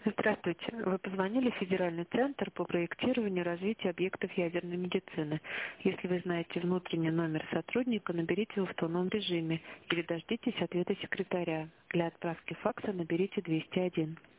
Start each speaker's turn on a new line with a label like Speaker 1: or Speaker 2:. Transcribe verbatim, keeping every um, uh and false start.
Speaker 1: Здравствуйте. Вы позвонили в Федеральный центр по проектированию и развитию объектов ядерной медицины. Если вы знаете внутренний номер сотрудника, наберите его в тоновом режиме или дождитесь ответа секретаря. Для отправки факса наберите двести один.